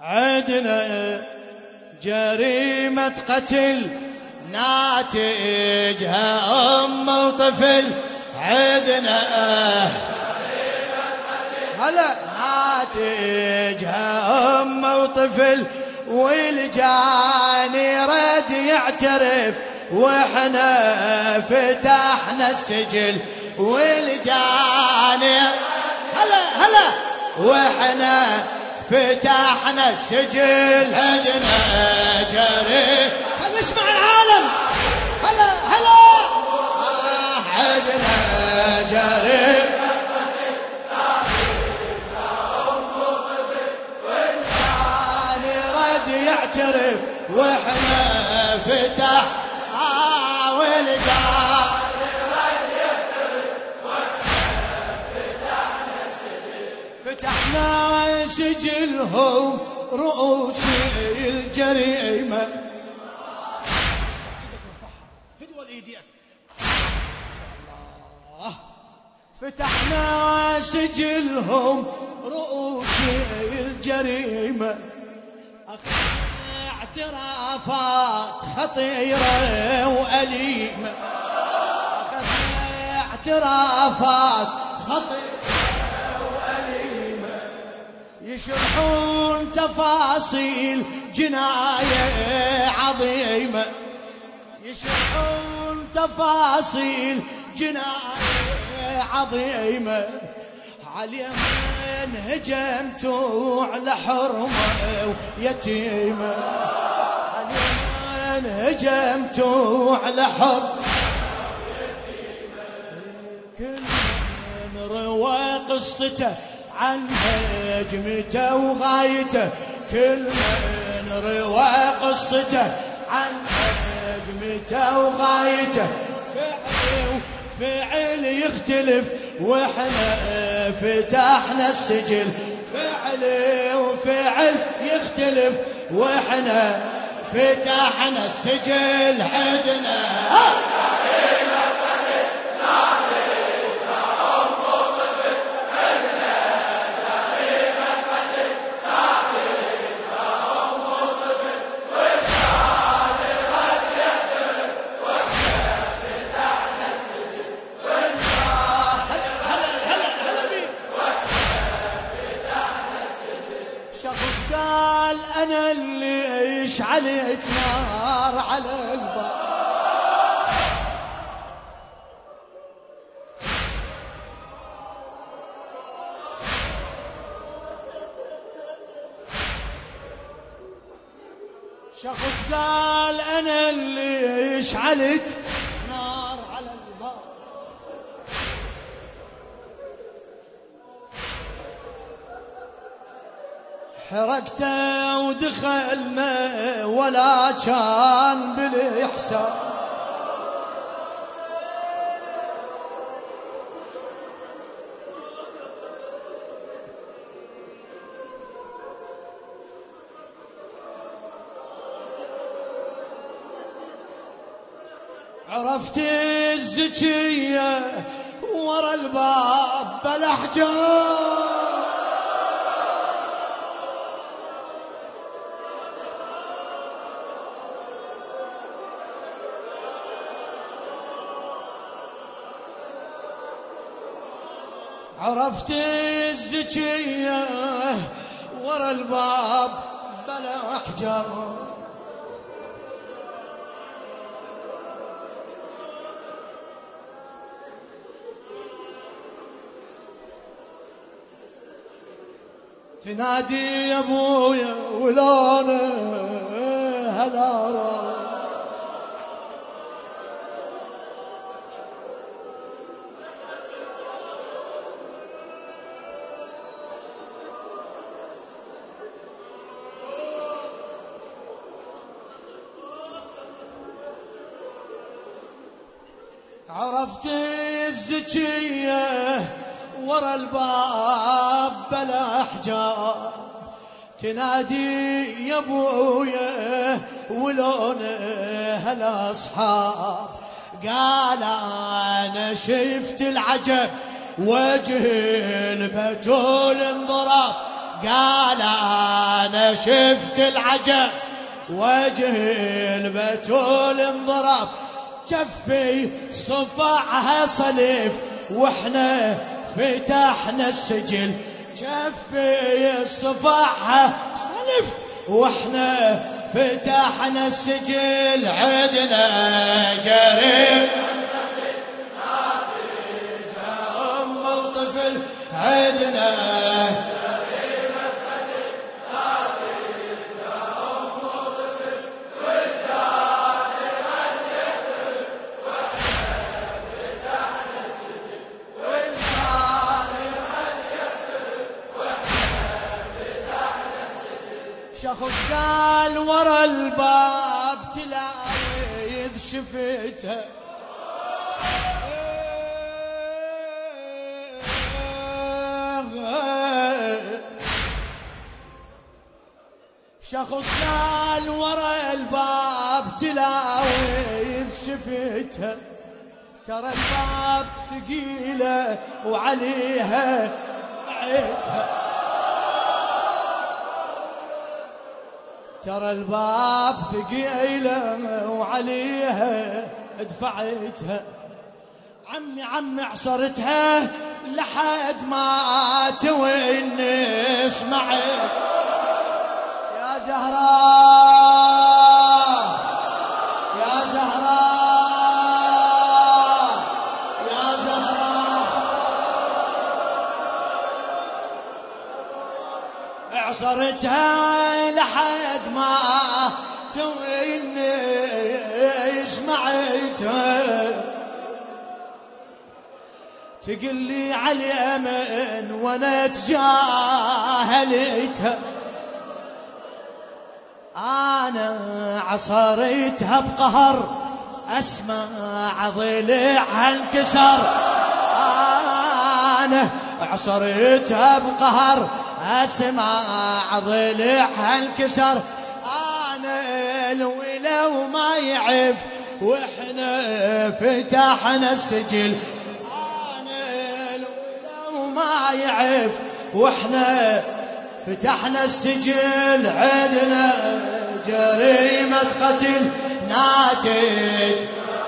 عدنا جريمة قتل ناتجها أم وطفل. عدنا هلا ناتجها أم وطفل، والجاني رد يعترف وإحنا فتحنا السجل. والجاني هلا وإحنا فتحنا السجل. عندنا جريمة، خلينا نسمع العالم. هلا عندنا جريمة والجاني رد يعترف واحنا فتح والجاني رد يعترف واحنا فتحنا السجل. فتحنا سجلهم رؤوس الجريمة. ايدك ارفعها فدوى ايديك. الله. فتحنا سجلهم رؤوس الجريمة، اعترافات خطيرة وأليمة. اعترافات خطيرة وأليمة، يشرحون تفاصيل جناية عظيمة. يشرحون تفاصيل جناية عظيمة. عاليمن هجمتوا على حرمة ويتيمة. عاليمن هجمتوا على حرمة ويتيمة. كل من روى قصته عن هجمته وغايته. كل من روى قصته عن هجمته وغايته. فعل يختلف واحنا فتحنا السجل. فعل يختلف واحنا فتحنا السجل. عدنا قال أنا اللي اشعلت نار على الباب. شخص قال أنا اللي اشعلت نار على الباب. حرقته ودخلنا ولا كان بالإحسان. عرفت الزكية ورا الباب بالأحجار. عرفت الزكية ورا الباب بلا أحجار. تنادي يا ابويا ولونه هلارة. عرفت الزكية ورا الباب بلا أحجار. تنادي يا ابويا ولونه هالأصحاب. قال أنا شفت العجب وجه البتول انضرب. قال أنا شفت العجب وجه البتول انضرب كفي صفعها صليف واحنا فتحنا السجل كفي صفعها صليف واحنا فتحنا السجل عدنا جريم أم وطفل عدنا شخص قال ورا الباب تلاويذ شفتها شخص قال ورا الباب تلاويذ شفتها ترى الباب ثقيلة وعليها عيدها ترى الباب ثقيلة وعليها دفعتها عمي عصرتها لحد ما توين اسمعت يا زهراء يا زهراء يا زهراء عصرتها لحد ما توين سمعتها تقول لي على اليمن وانا تجاهلتها انا عصرتها بقهر اسمع ضلعها انكسر انا عصرتها بقهر اسمع ضلعها انكسر انا الولو ما يعف واحنا فتحنا السجل انا الولو ما يعف واحنا فتحنا السجل عدنا جريمة قتل ناتج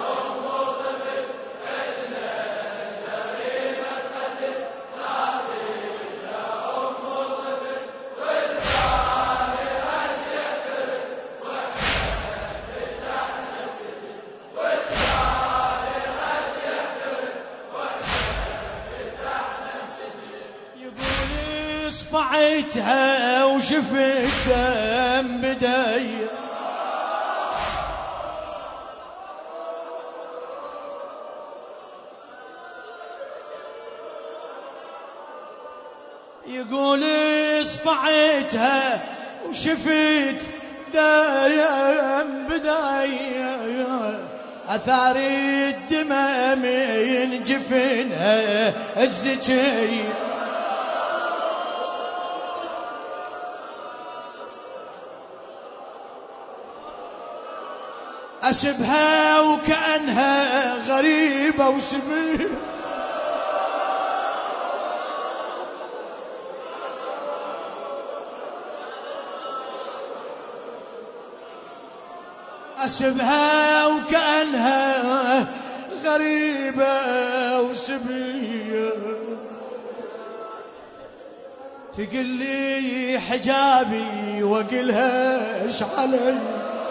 صفعتها وشفت دم بداي يقول صفعتها وشفت دم بداي اثار الدمى من جفنها الزكي أسبها وكأنها غريبة وسبيل أسبها وكأنها غريبة وسبيل تقول لي حجابي وقلها ايش علي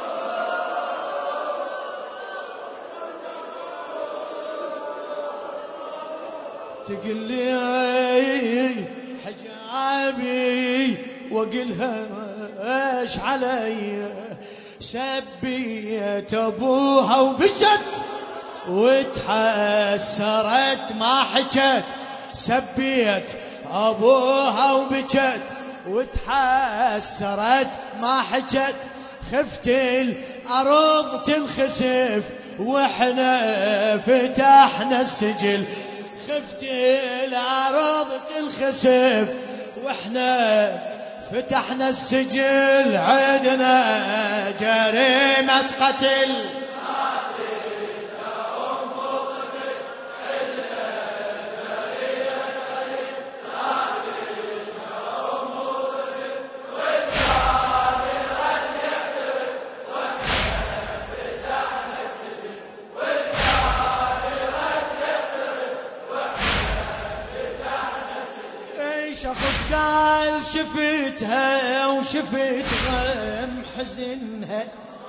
تقول لي حجابي وقلها ايش علي سبيت ابوها وبجت وتحسرت ما حكت سبيت ابوها وبجت وتحسرت ما حكت خفت الارض تنخسف واحنا فتحنا السجل خفت الارض تنخسف واحنا فتحنا السجل عدنا جريمة قتل شفتها وشفت غم حزنها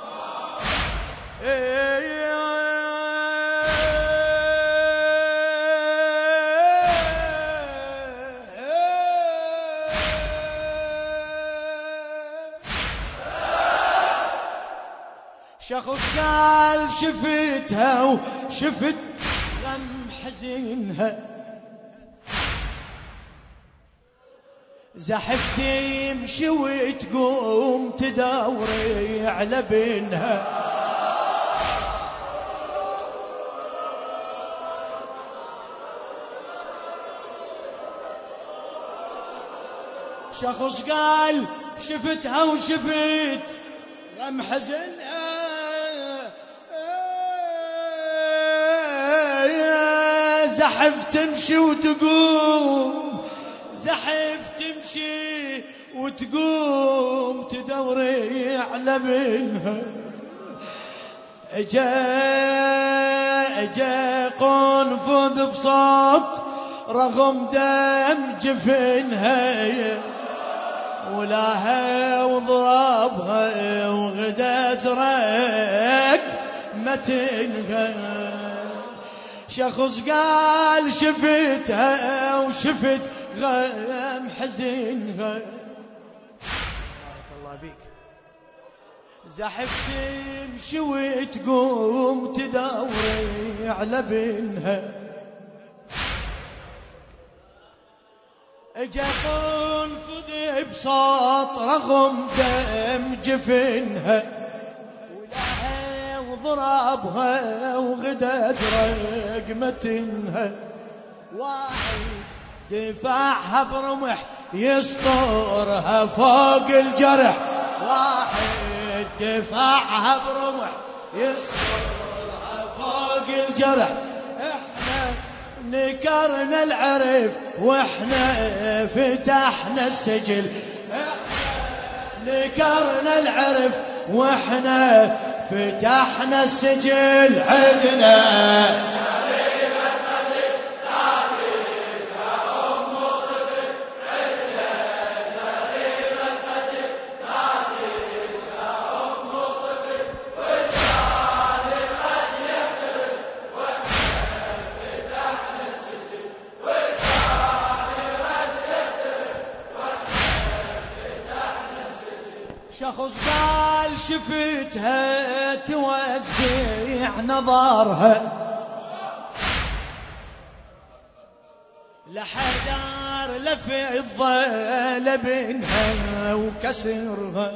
شخص قال شفتها وشفت غم حزنها زحفت يمشي وتقوم تدوري على بنها شخص قال شفتها وشفت غم حزنها زحف تمشي وتقوم زحف تمشي وتقوم تدوري على منها اجا قنفذ بصوت رغم دم جفنها ولاها وضربها وغدا زرق متنها شخص قال شفتها وشفت غم حزنها بارك الله بيك زحف تمشي وتقوم تدوري على بنها اجا قنفذ بصوت رغم دم جفنها ولها وضربها وغدا ازرق متنها واحد دفاعها برمح يسطرها فوق الجرح واحد دفاعها برمح يسطرها فوق الجرح احنا نكرنا العرف واحنا فتحنا السجل نكرنا العرف واحنا فتحنا السجل عدنا شخص قال شفتها توزع نظرها لحدار لفضة لبنها وكسرها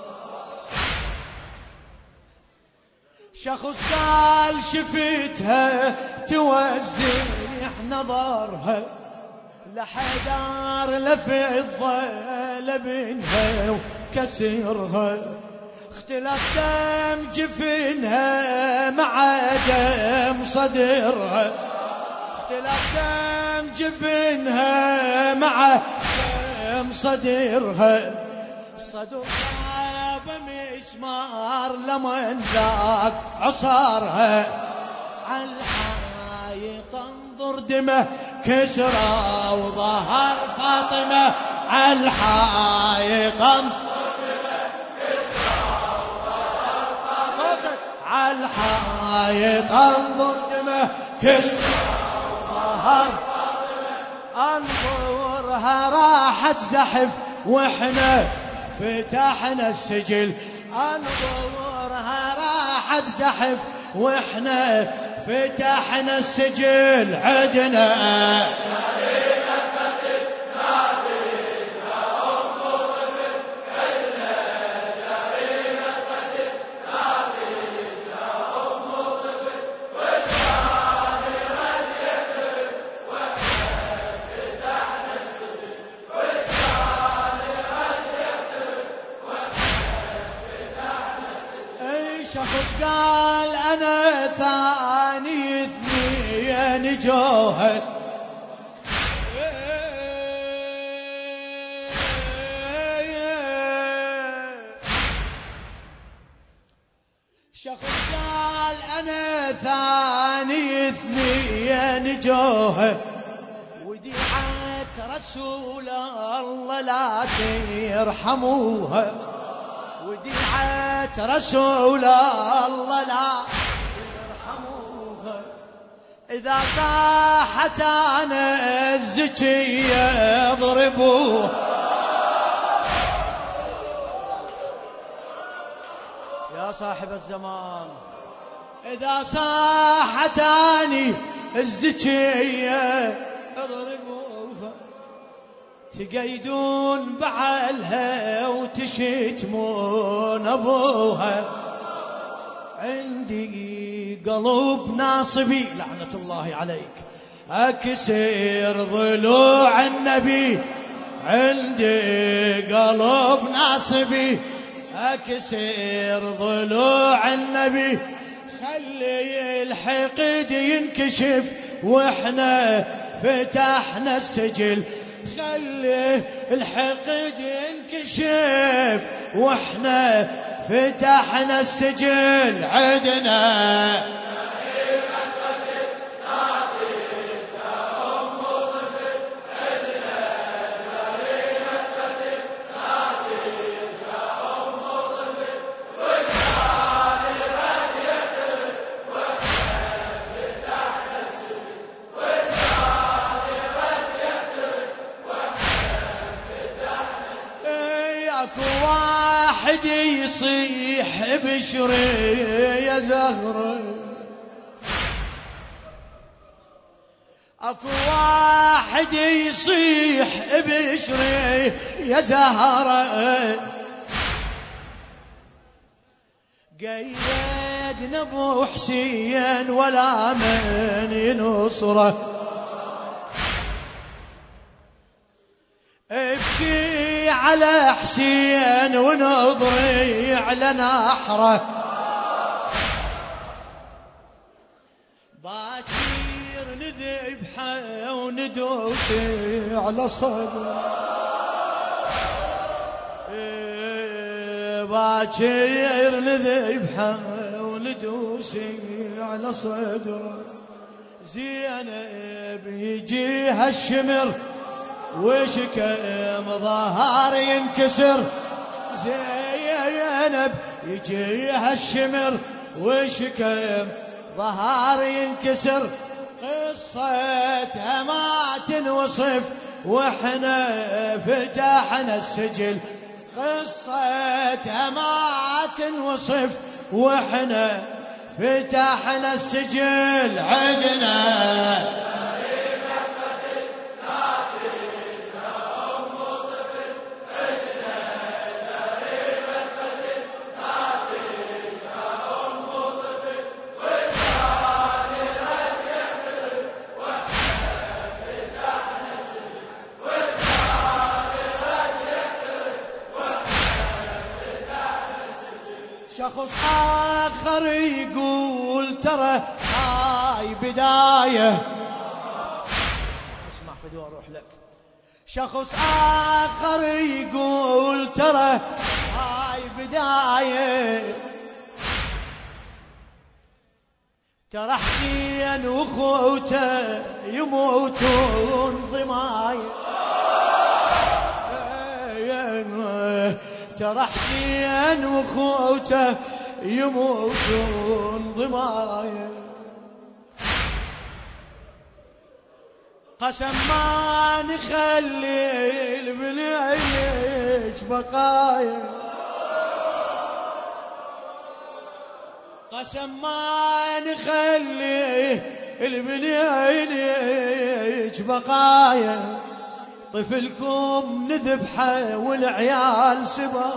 شخص قال شفتها توزع نظرها لحدار لفضة لبنها وكسرها اختلاف دم جفنها مع دم صدرها اختلاف دم جفنها مع دم صدرها صدر بمسمار لمن ذاك عصارها عالحايط انظر دمه كسرى وظهر فاطمة عالحايط عالحايط انظر دمه كسرى وظهر انظرها راحت زحف واحنا فتحنا السجل انظرها راحت زحف واحنا فتحنا السجل عدنا شخص قال أنا ثاني اثنين جوهر شخص قال أنا ثاني اثنين جوهر ودي عترة رسول الله لا ترحموها، وديعة رسول الله لا ترحموها، إذا صاحت أنا الزكية اضربوها. يا صاحب الزمان إذا صاحت أني الزكية اضربوها، تقيدون بعلها وتشتمون أبوها. عندي قلب ناصبي لعنة الله عليك أكسر ضلوع النبي، عندي قلب ناصبي أكسر ضلوع النبي، خلي الحقد ينكشف واحنا فتحنا السجل، خلي الحقد ينكشف واحنا فتحنا السجل. عدنا واحد يصيح بشري يا زهرة، اكو واحد يصيح بشري يا زهرة، قيدنا ابو حسين ولا من ينصره، ابكي على حسين ونظري على نحره، باكر نذبحه وندوسي على صدره، باكر نذبحه وندوسي على صدره، زينب يجيها الشمر وشكم ظهر ينكسر، زينب يجيها الشمر وشكم ظهر ينكسر، قصتها ما تنوصف واحنا فتحنا السجل، قصتها ما تنوصف واحنا فتحنا السجل. عدنا شخص آخر يقول ترى هاي بداية، اسمع فدوى اروح لك. شخص آخر يقول ترى هاي بداية، ترى حسين واخوته يموتون ضماية، ترى حسين واخوته يموتون ضماية، قسم ما نخلي البنيج بقايا، قسم ما نخلي البنيج بقايا، طفلكم نذبحه والعيال سبا،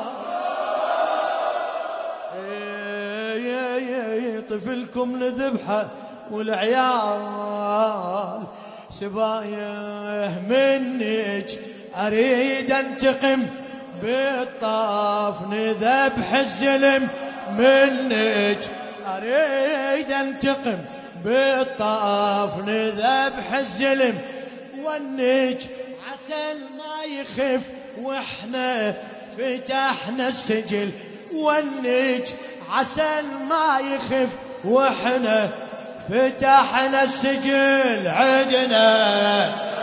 طفلكم نذبحه والعيال سبايا، منك اريد انتقم بالطاف نذبح الزلم، منك اريد انتقم بالطاف نذبح الزلم، والنج عسل ما يخف واحنا فتحنا السجل، والنج عسل ما يخف واحنا فتحنا السجل. عدنا